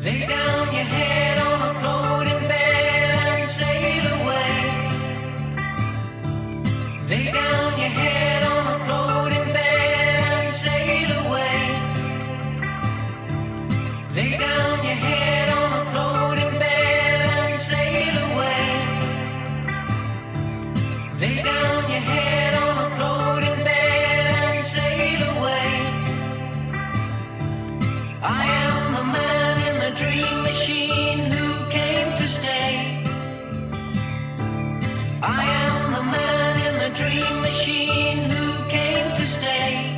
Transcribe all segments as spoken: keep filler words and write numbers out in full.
Lay down your head on a floating bed and sail away. Lay down your head on a floating bed and sail away. Lay down your head on a floating bed and sail away. Lay down your head on a floating bed and sail away. I am the man in the dream machine who came to stay. I am the man in the dream machine who came to stay.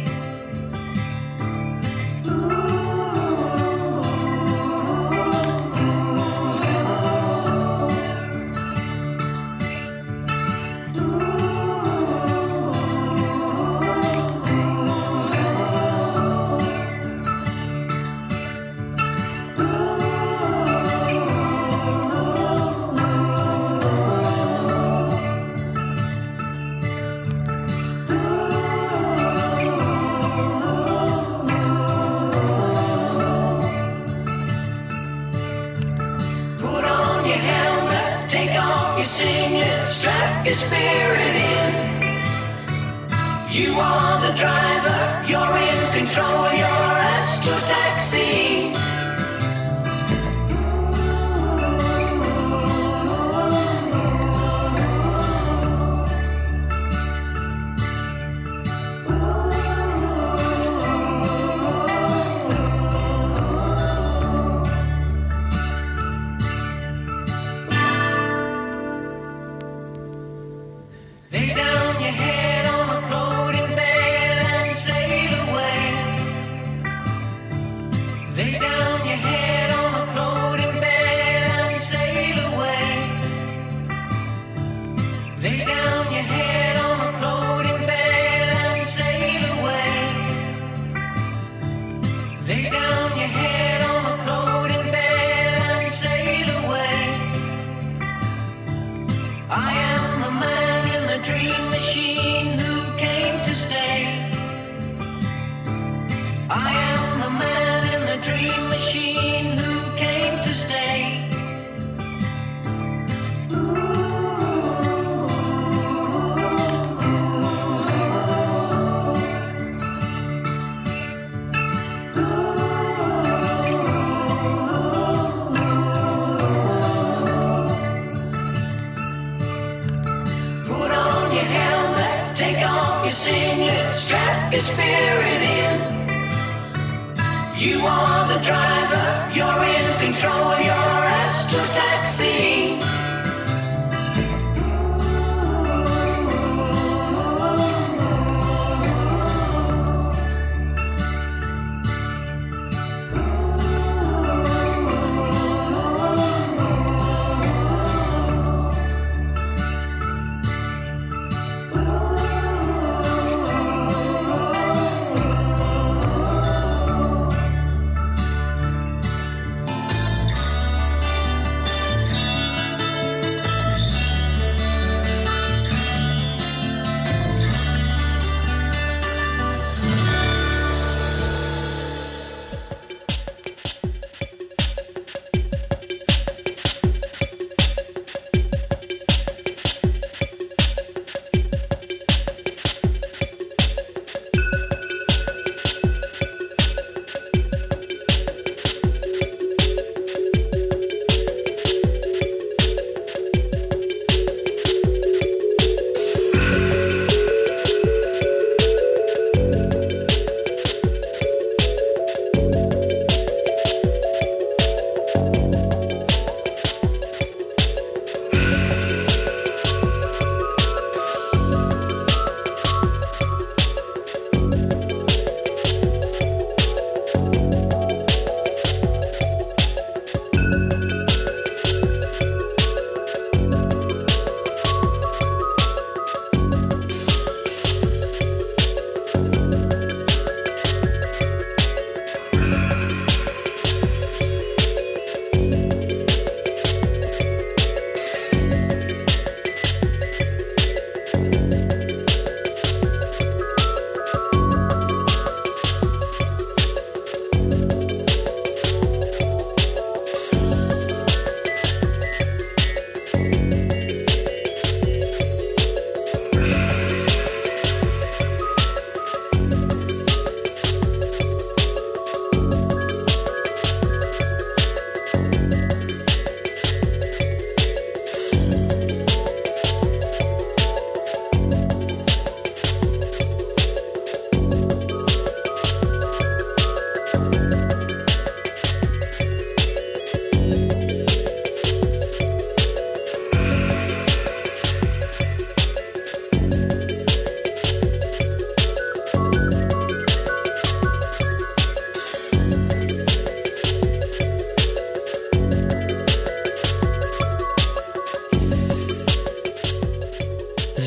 Put on your helmet, take off your singlet, strap your spirit in. You are the driver, you're in control, you're astro taxi. Lay down your head on a floating bed and sail away. Lay down your head on a floating bed and sail away. Lay down your head on a floating bed and sail away. Lay down your head on a floating bed and sail away. I am the man in the dream machine who came to stay. I am the man in the dream machine who came to stay. Put on your helmet, take off your singlet, strap your spirit in. You are the driver, you're in control, you're astro taxi.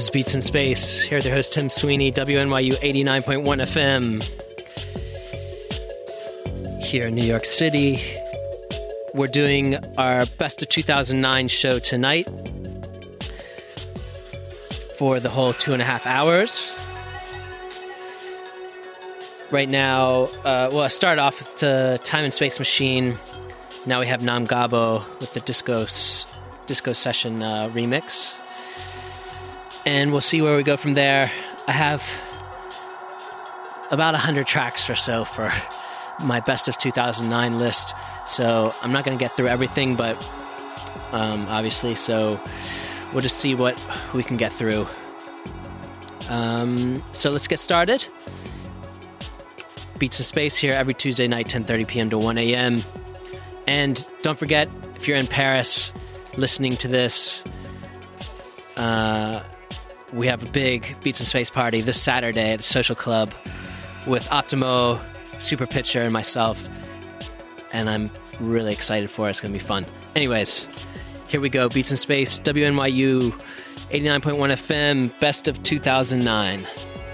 is Beats in Space. Here with your host, Tim Sweeney, W N Y U eighty-nine point one F M. Here in New York City. We're doing our Best of two thousand nine show tonight for the whole two and a half hours. Right now, uh, well, I started off with the Time and Space Machine. Now we have Nam Gabo with the Disco, disco Session uh, remix. And we'll see where we go from there. I have about one hundred tracks or so for my Best of two thousand nine list. So I'm not going to get through everything, but um, obviously, so we'll just see what we can get through. Um, so let's get started. Beats in Space here every Tuesday night, ten thirty p.m. to one a.m. And don't forget, if you're in Paris listening to this, uh, we have a big Beats in Space party this Saturday at the Social Club with Optimo, Super Pitcher, and myself. And I'm really excited for it. It's going to be fun. Anyways, here we go. Beats in Space, W N Y U eighty-nine point one F M, Best of two thousand nine.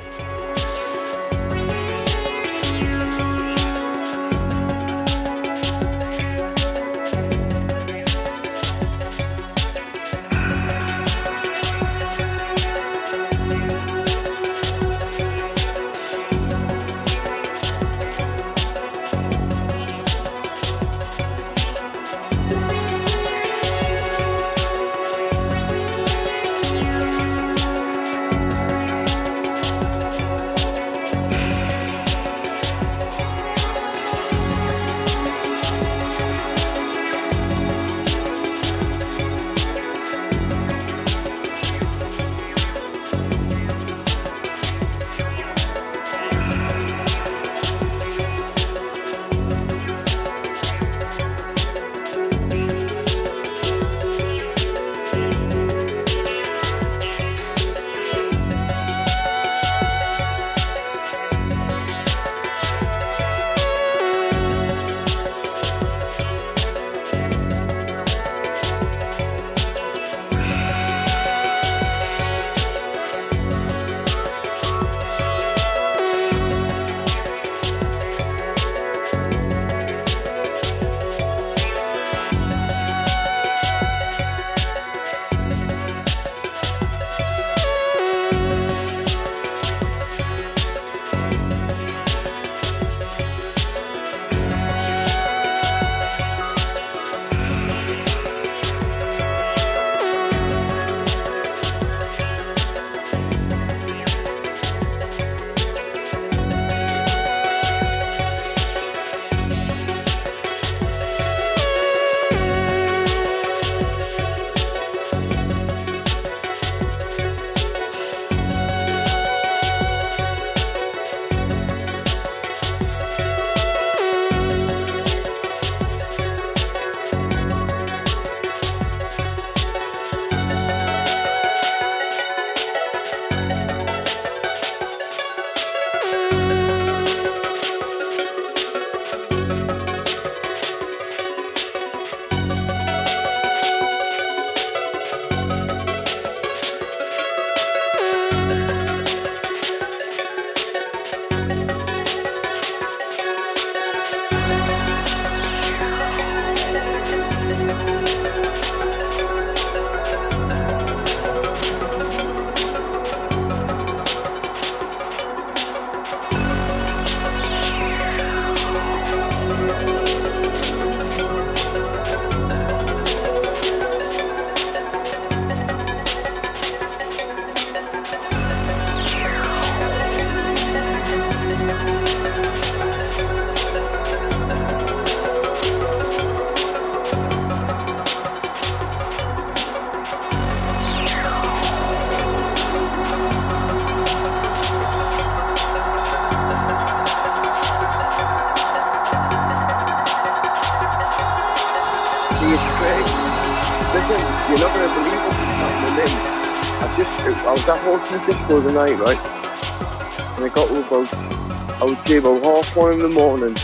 You're not going to believe what's happening then. I just, I was at Horton Disco the night, right? And I got to about, I would say about half one in the morning.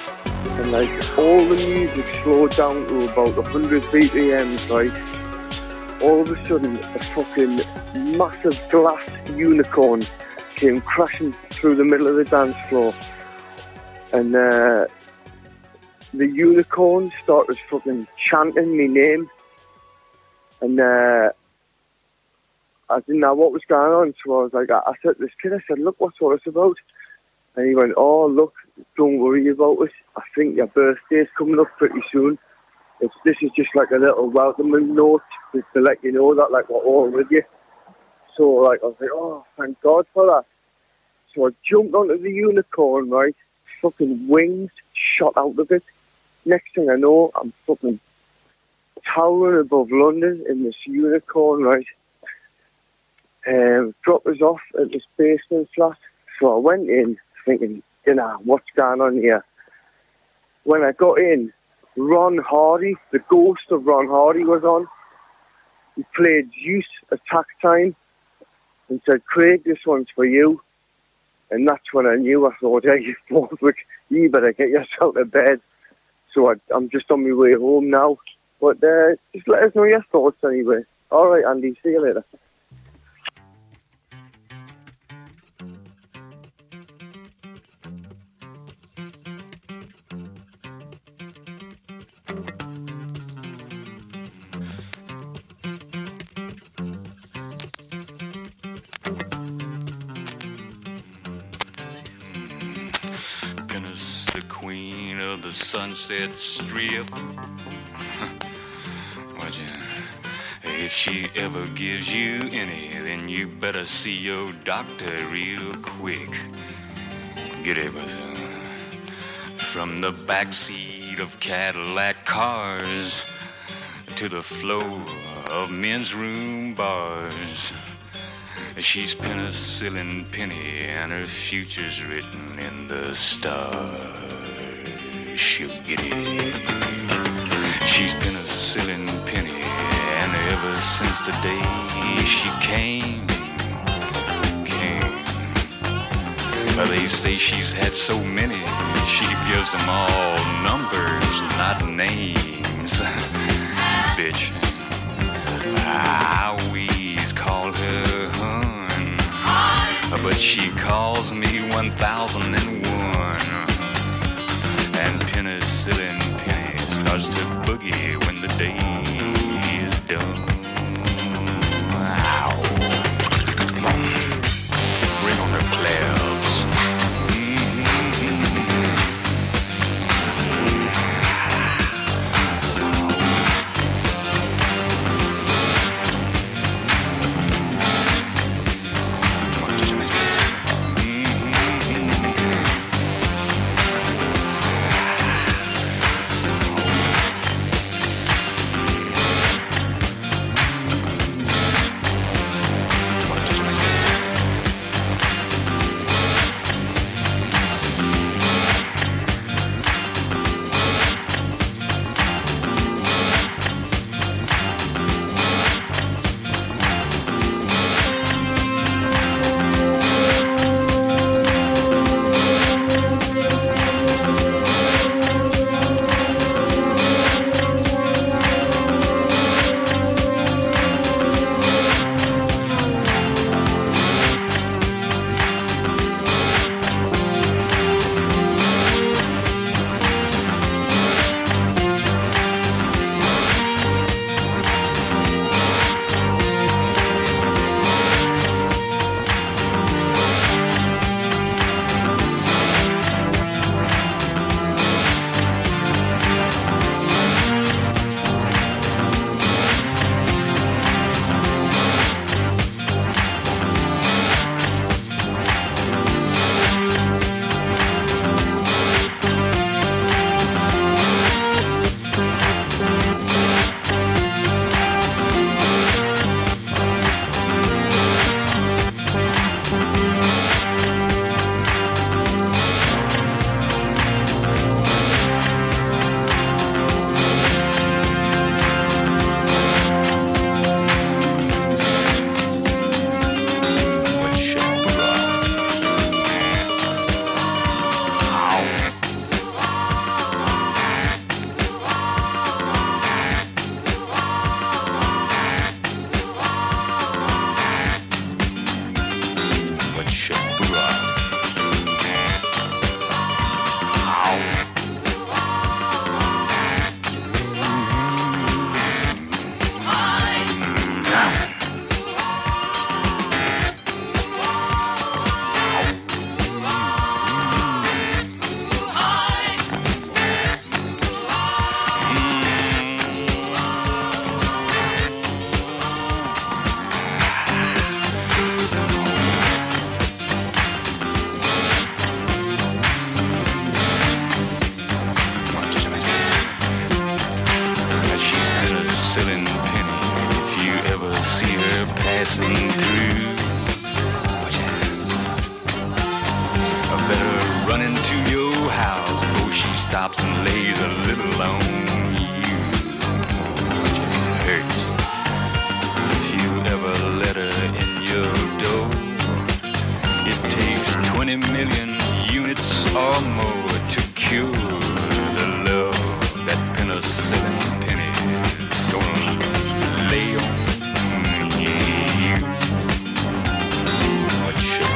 And like, all the music slowed down to about one hundred B P Ms, right? all of a sudden a fucking massive glass unicorn came crashing through the middle of the dance floor, and uh, the unicorn started fucking chanting my name, and uh, I didn't know what was going on, so I was like, I, I said to this kid, I said, look, what's all this about? And he went, oh, look, don't worry about it. I think your birthday's coming up pretty soon. It's, this is just like a little welcoming note to, to let you know that, like, we're all with you. So, like, I was like, oh, thank God for that. So I jumped onto the unicorn, right? Fucking wings shot out of it. Next thing I know, I'm fucking towering above London in this unicorn, right? Um, dropped us off at this basement flat. So I went in thinking, you know, what's going on here? When I got in, Ron Hardy, the ghost of Ron Hardy, was on. He played Zeus Attack Time and said, Craig, this one's for you. And that's when I knew. I thought, hey, you both, you better get yourself to bed. So I, I'm just on my way home now. But uh, just let us know your thoughts anyway. All right, Andy, see you later. The Sunset Strip. Watch it. If she ever gives you any, then you better see your doctor real quick. Get it, but uh, from the backseat of Cadillac cars to the floor of men's room bars, she's penicillin Penny, and her future's written in the stars. She'll get it. She's penicillin Penny, and ever since the day she came, came. Well, they say she's had so many, she gives them all numbers, not names. Bitch, I always call her hun, but she calls me one thousand and one. And penicillin Penny starts to boogie when the day is done. Ow. Bring on the plebs. little on you. But it hurts. If you ever let her in your door, it takes twenty million units or more to cure the love that penicillin penny gonna lay on you. What should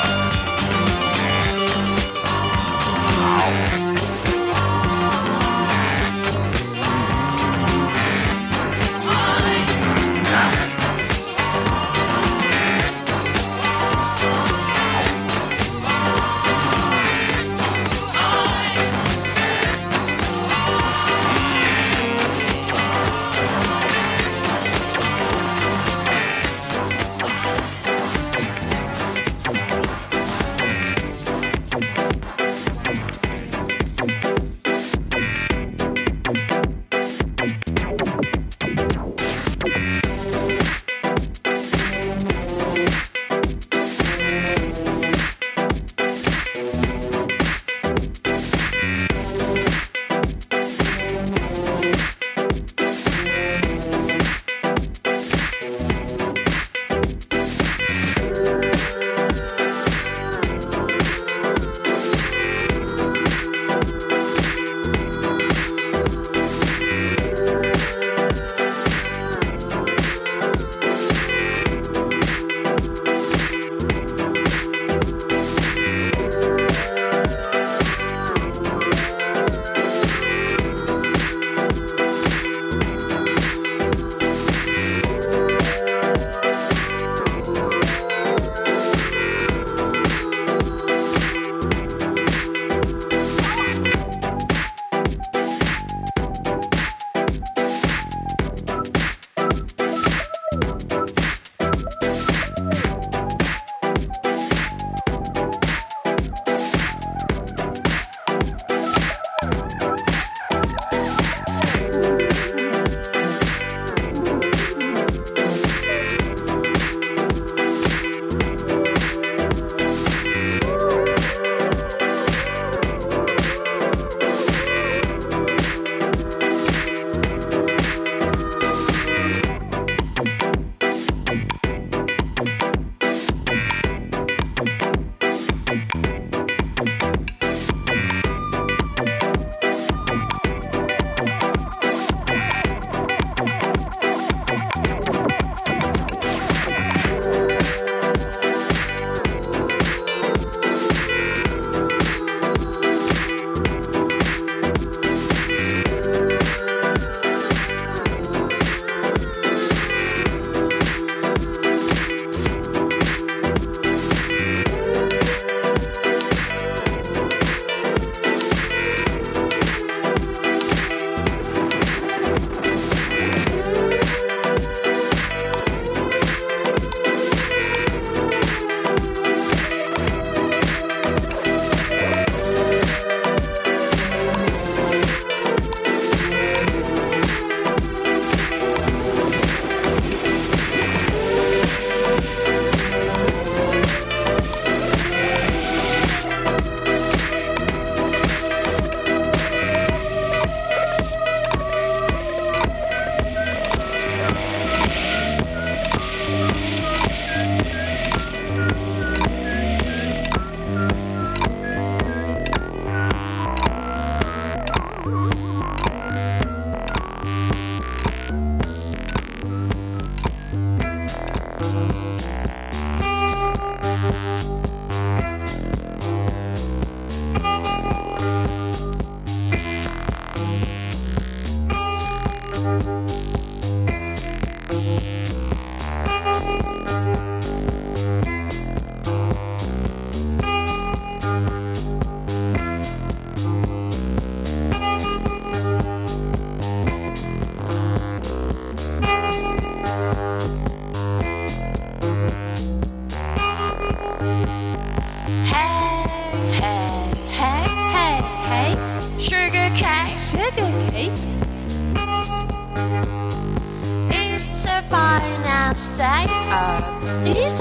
stay up these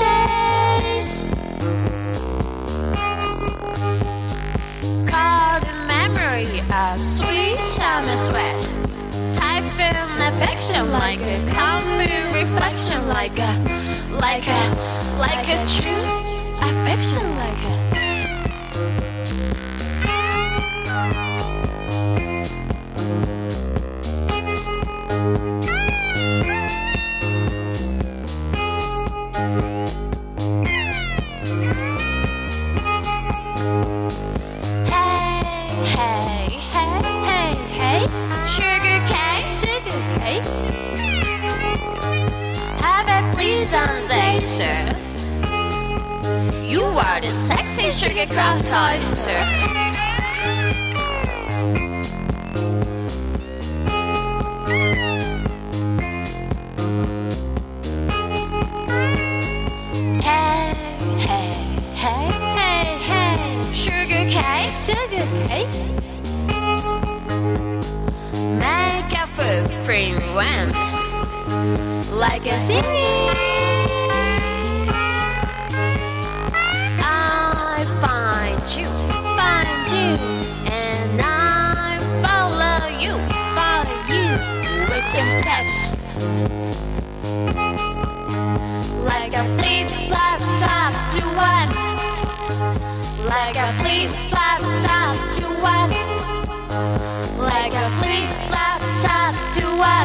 days. Call the memory of sweet summer summer sweat. Typhoon affection like a comfy reflection, like a, like a, like a true affection, like a. Sunday, sir. You are the sexy sugar craft toy, sir. Hey, hey, hey, hey, hey. Sugar cake, sugar cake. Make a footprint when, like a singing. You, find you, and I follow you, follow you with six steps, like a flip-flop top to what? Like a flip-flop top to what? Like a flip-flop top to what?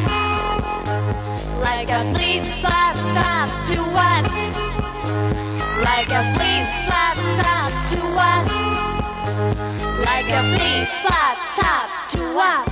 Like a flip-flop top to what? Like a flip-flop top to what? Like a flip-flop top to what?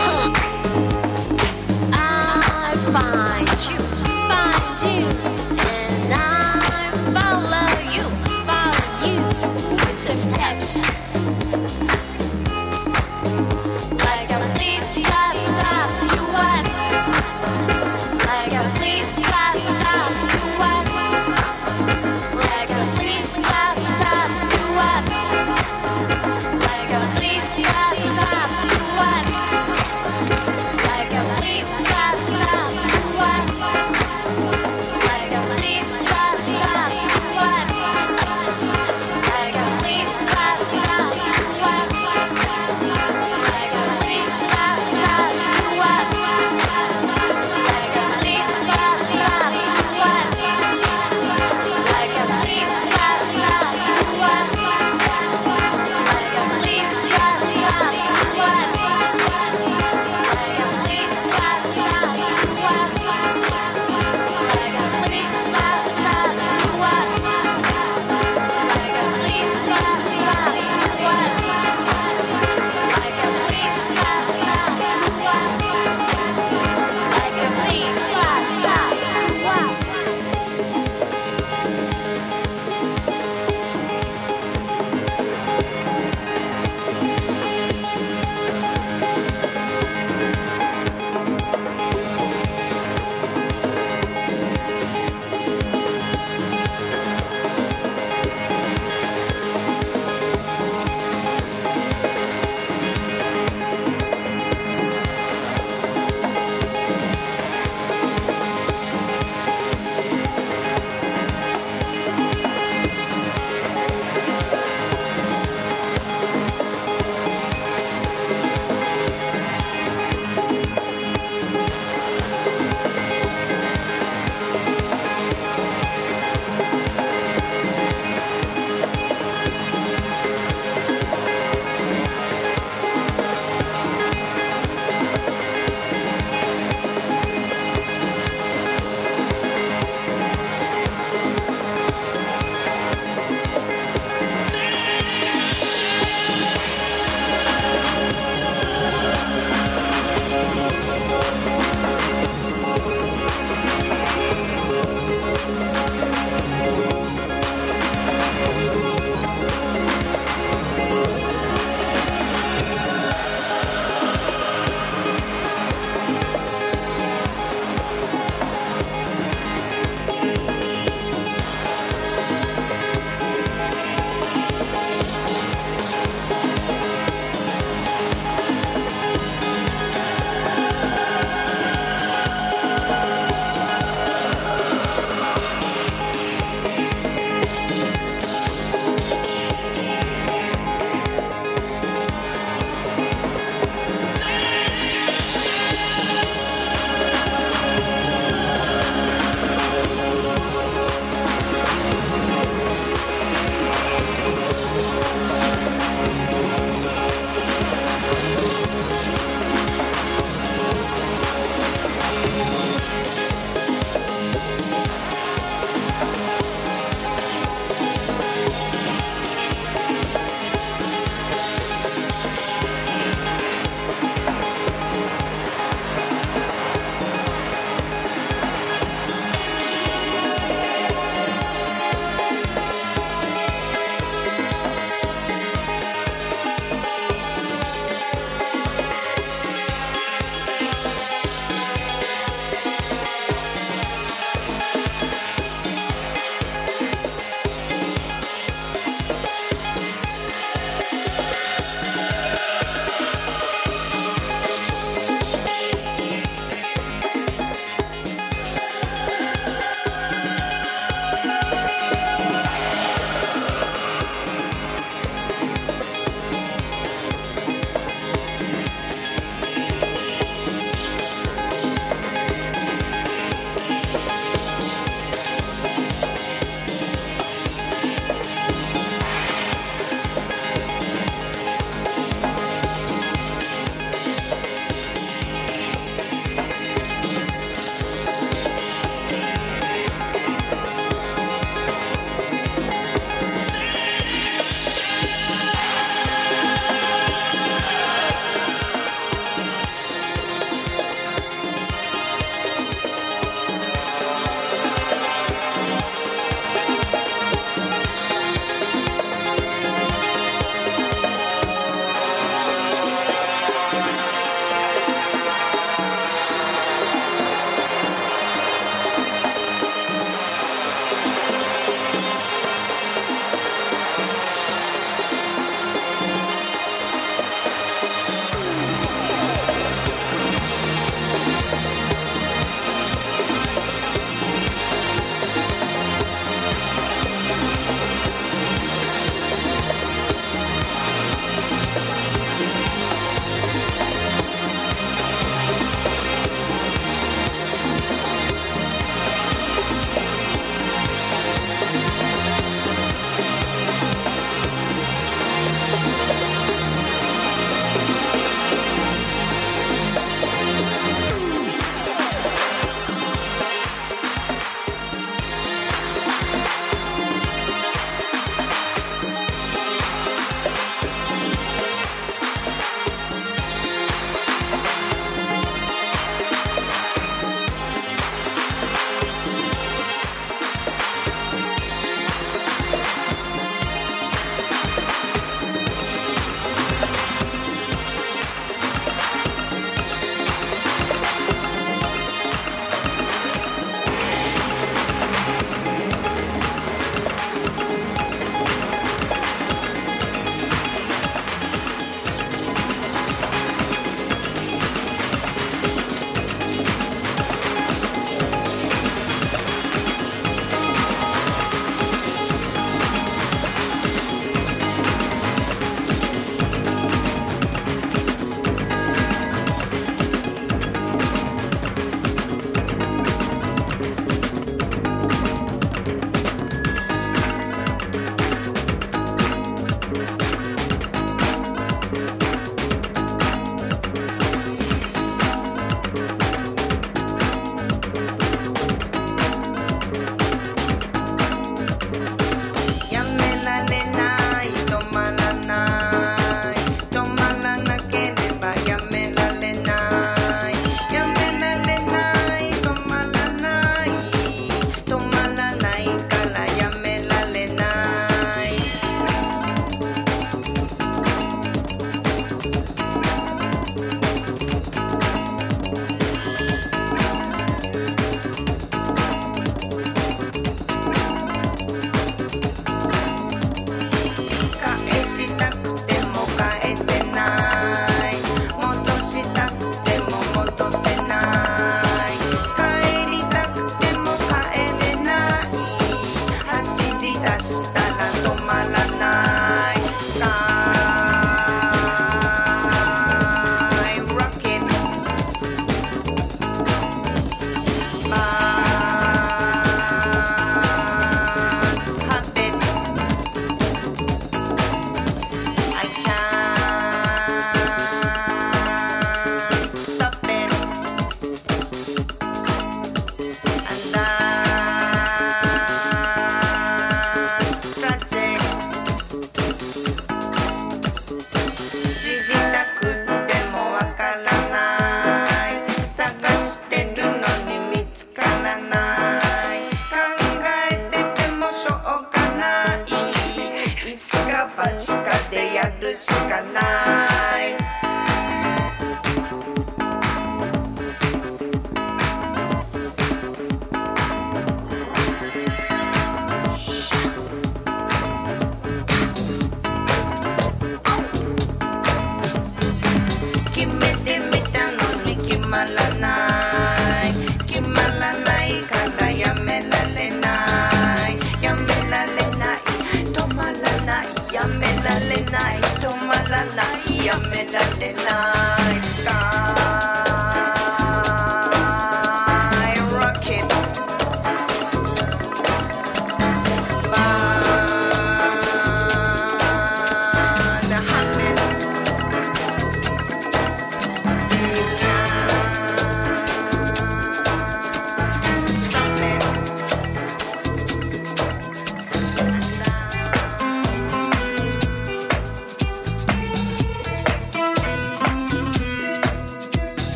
I find you, find you.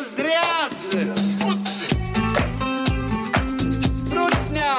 Nozdriadze! Trutnia!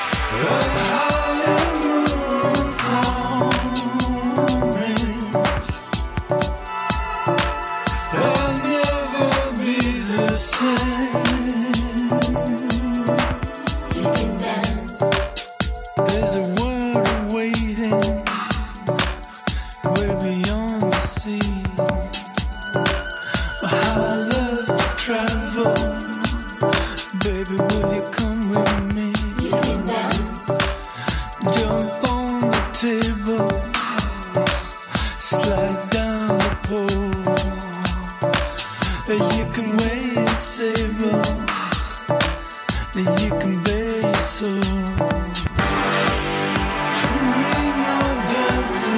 Hollywood promise slide down the pole. You can weigh your saber, you can bear your soul. From Reno down to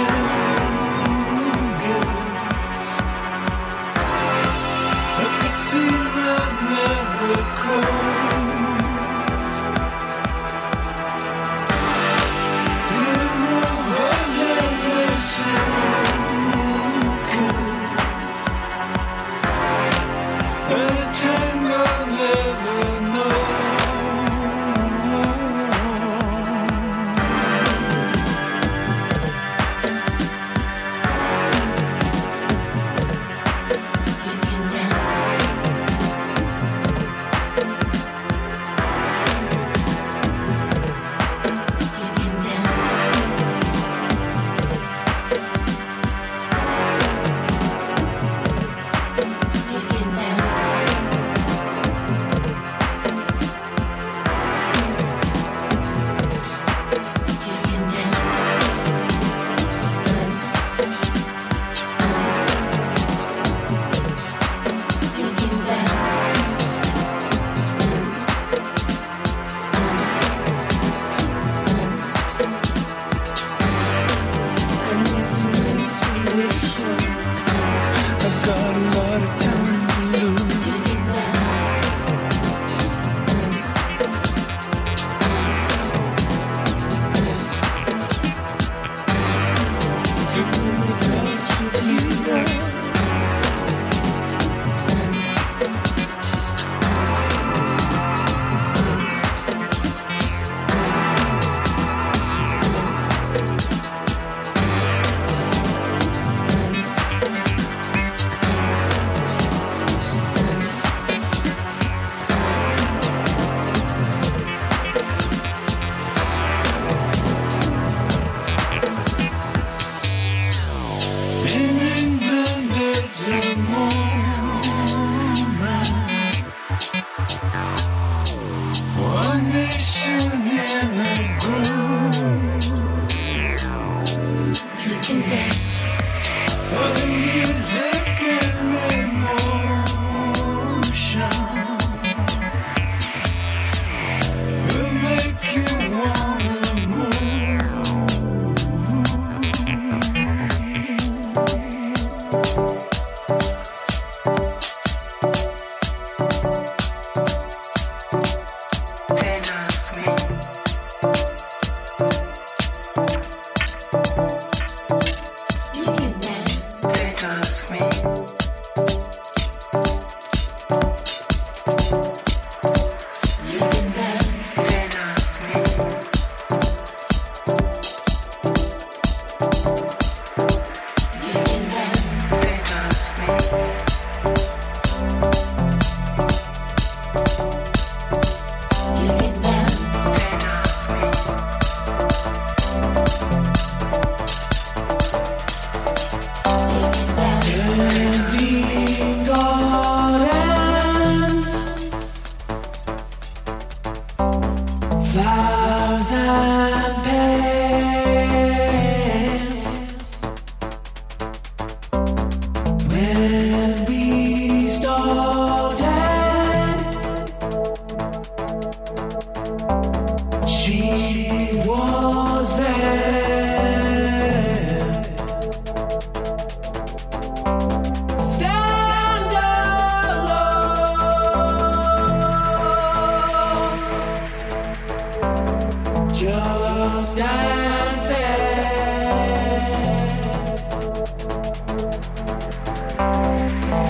Vegas, a casino's never closed. Stand fair.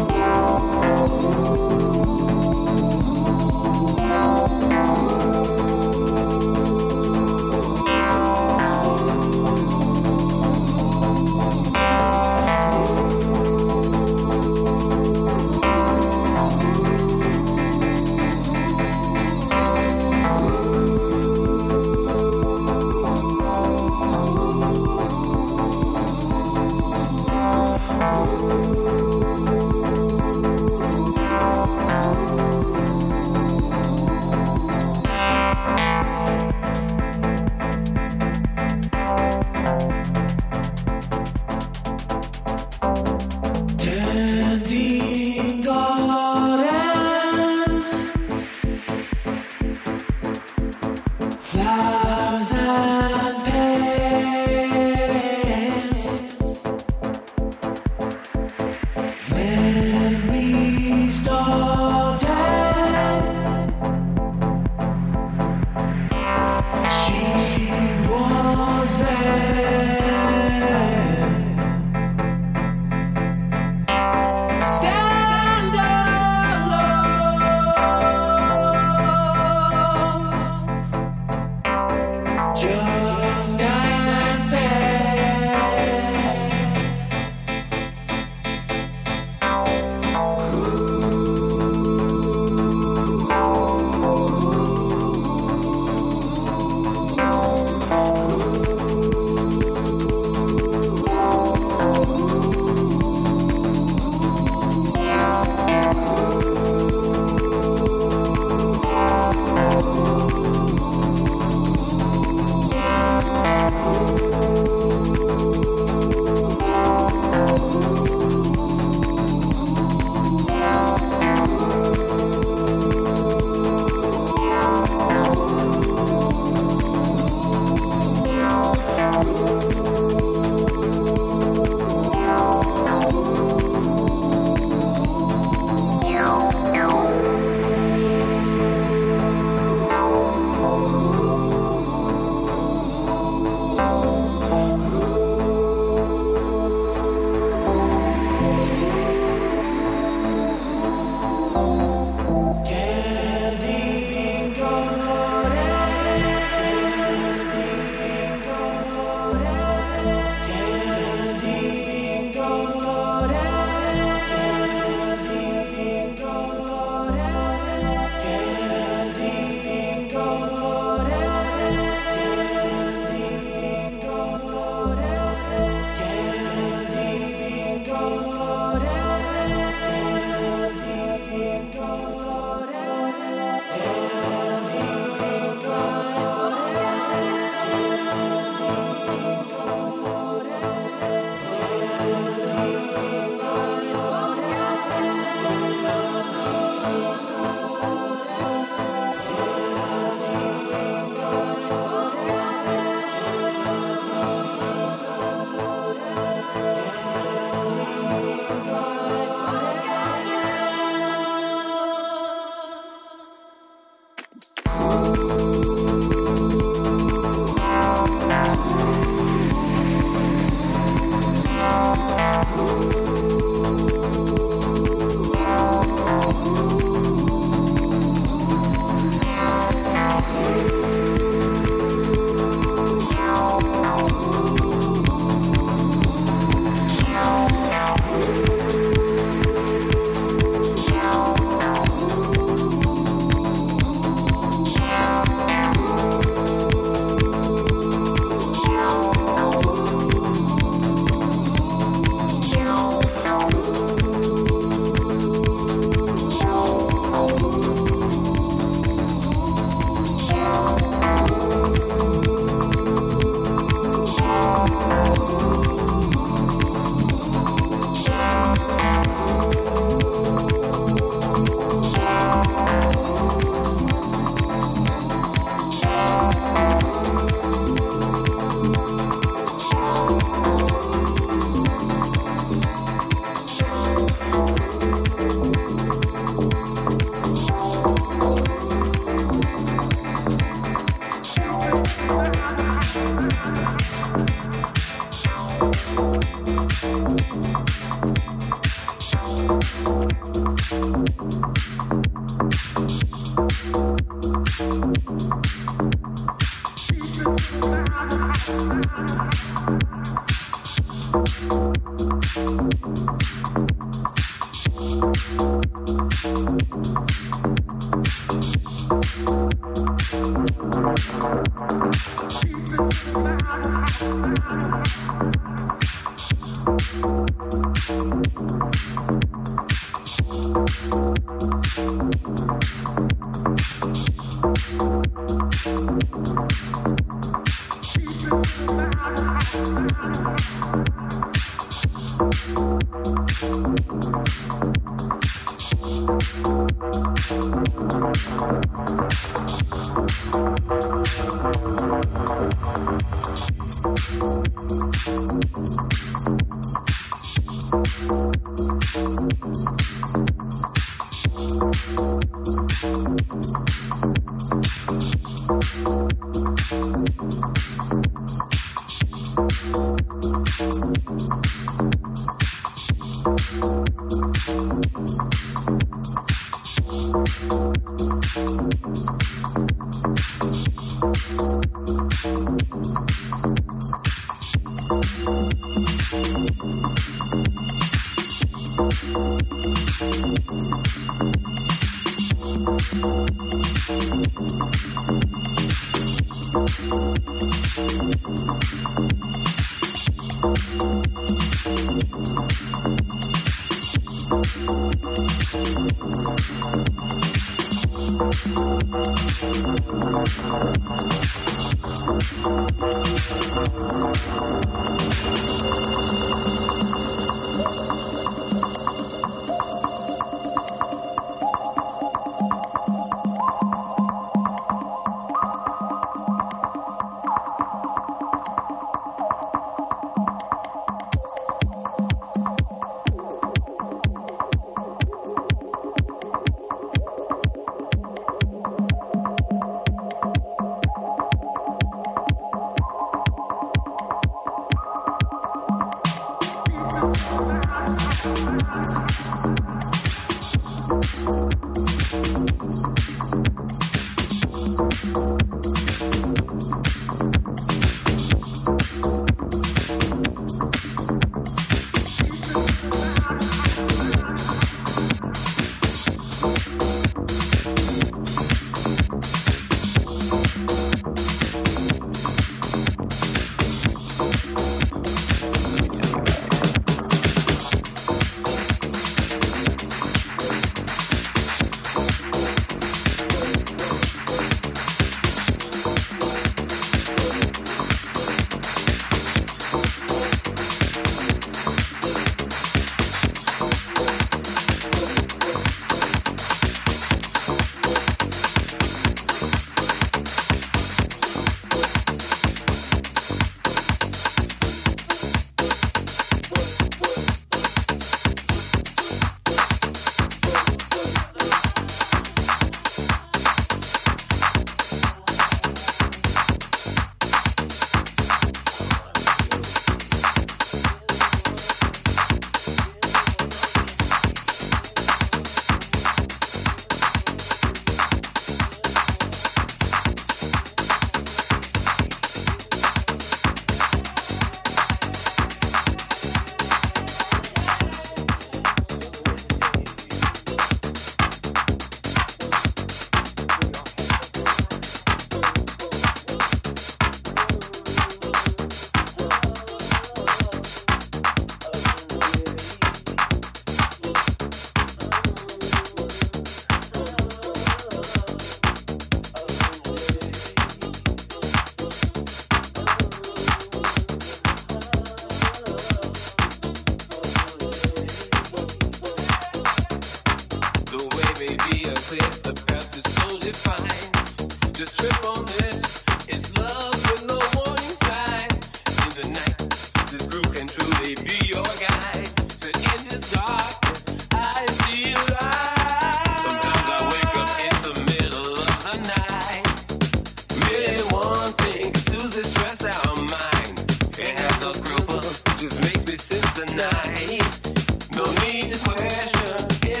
Just makes me sense tonight. No need to question.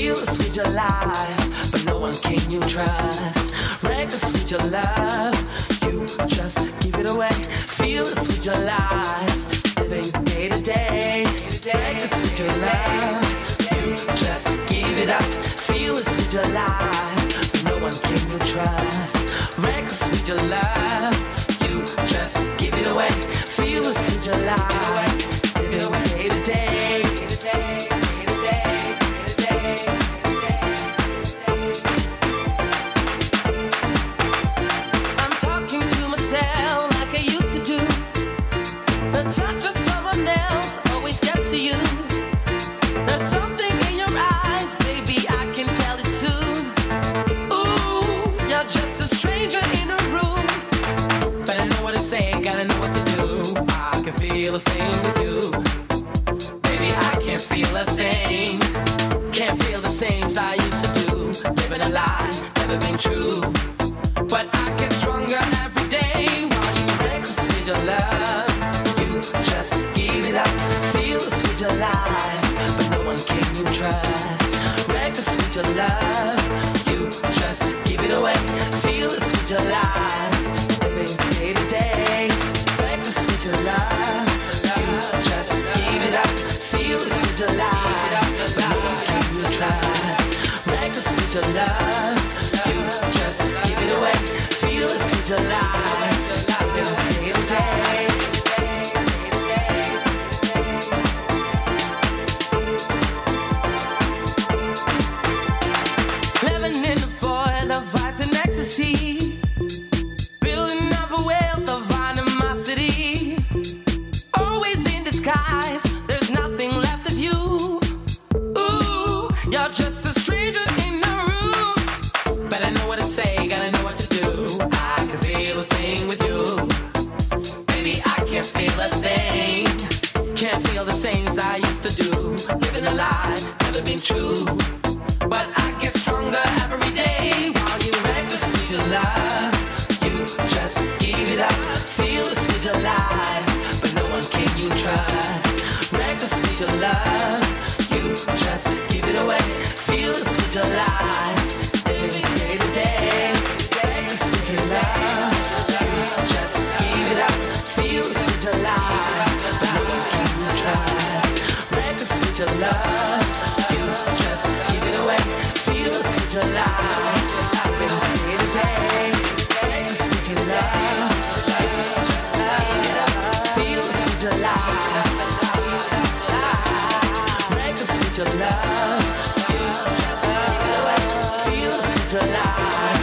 Feel it's with your life, but no one can you trust. Reckless with your love, you just give it away. Feel it's with your life, living day to day. Reckless with your love, you just give it up. Feel it's with your life, but no one can you trust. Reckless with your love, you just give it away. Feel it's with your life, living day to day. I'm talking to myself like I used to do. The touch of someone else always gets to you. There's something in your eyes, baby, I can tell it too. Ooh, you're just a stranger in a room, but I know what to say, gotta know what to do. I can feel a thing with you, baby, I can't feel a thing. Can't feel the same as I used to do. Living a lie, never been true, but I get stronger every day. While you reckless with your love, you just give it up. Feel the sweet your life, but no one can you trust. Reckless with your love, you just give it away. Feel the sweet your life, living day to day. Reckless with your love, you just give it up. Feel the sweet your life, but no one can you trust. Reckless with your love, you just give it away. Feel the sweet your life, living day to day. Living in the void of vice and ecstasy, building up a wealth of animosity. Always in disguise, there's nothing left of you. Ooh, you're just a stranger in the room, but I know what to say, gotta know what to do. I can feel a thing with you, baby, I can't feel a thing. Can't feel the same as I used to do. Living a lie, never been true, but I get stronger every day. While you reckless with your love, you just give it up. Feel the sweet your life, but no one can you trust. Reckless with your love, you just give it away. Feel the sweet your life, living day to day. Reckless with your love, you just give it up. Feel the sweet your life, but no one can you trust. Reckless with your love, you just give it away. Feel the sweet your life, living day to day. Reckless with your love, you just give it up. Feel the sweet your life, reckless with your love, you just give it away. Feel the sweet your life.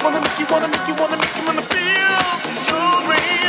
wanna make you, wanna make you, wanna make you wanna feel so great.